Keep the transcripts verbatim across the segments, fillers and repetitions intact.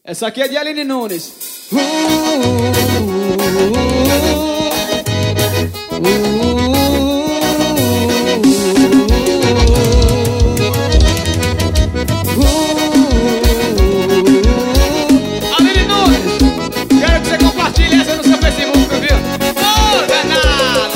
Essa aqui é de Aline Nunes. Uh, uh, uh, uh, Aline Nunes, quero que você compartilhe essa no seu Facebook, viu? Oh, danada!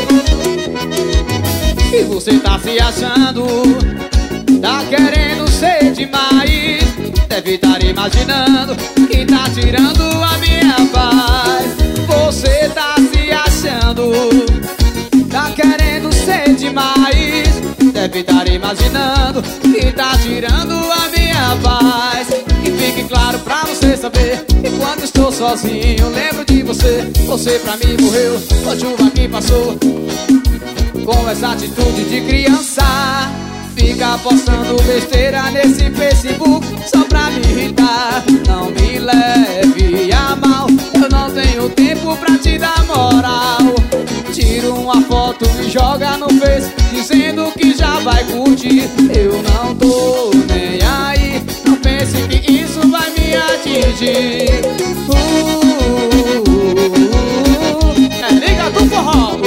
E você tá se achando, tá querendo ser demais. Deve estar imaginando que tá tirando a minha paz. Você tá se achando, tá querendo ser demais. Deve estar imaginando que tá tirando a minha paz. Que fique claro pra você saber que quando estou sozinho lembro de você. Você pra mim morreu com a chuva que passou, com essa atitude de criança. Fica postando besteira nesse Facebook só pra me irritar. Não me leve a mal, eu não tenho tempo pra te dar moral. Tira uma foto e joga no Face dizendo que já vai curtir. Eu não tô nem aí, não pense que isso vai me atingir. uh, uh, uh, uh, É liga do forró.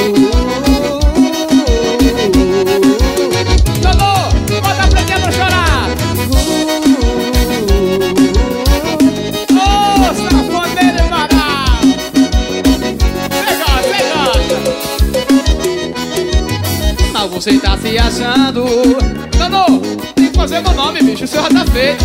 Você tá se achando, Nano, tem que fazer meu nome, bicho, o senhor já tá feito.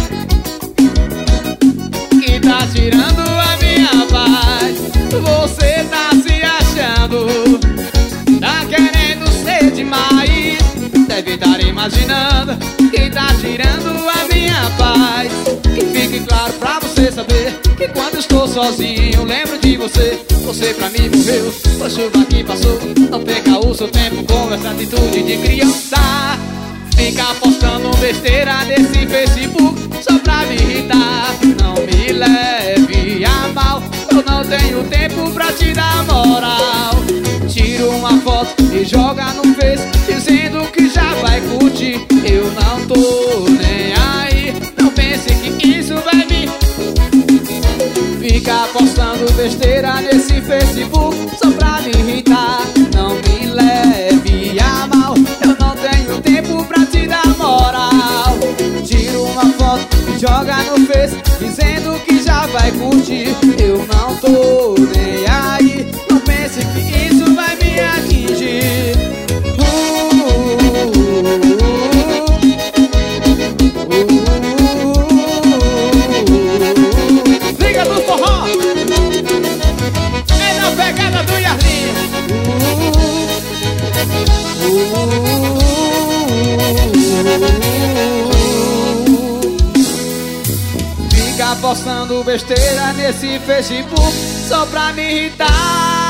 Que tá tirando a minha paz. Você tá se achando, tá querendo ser demais. Deve estar imaginando que tá tirando a minha paz. Que fique claro pra você saber que quando estou sozinho lembro de você. Você pra mim morreu, a chuva que passou. Não perca o seu tempo com essa atitude de criança. Fica postando besteira nesse Facebook só pra me irritar. Não me leve a mal, eu não tenho tempo pra te dar moral. Tira uma foto e joga no Face dizendo que já vai curtir. Eu não tô nem aí, não pense que isso vai me... Fica postando besteira nesse Facebook só pra me irritar. Não me leve a mal, eu não tenho tempo pra te dar moral. Tira uma foto e joga no Face dizendo que já vai curtir. Eu não tô nem aí, não pense que isso vai me atingir. uh, uh, uh, Liga do forró, é na pegada do Yarlinho. Fica postando besteira nesse Facebook só pra me irritar.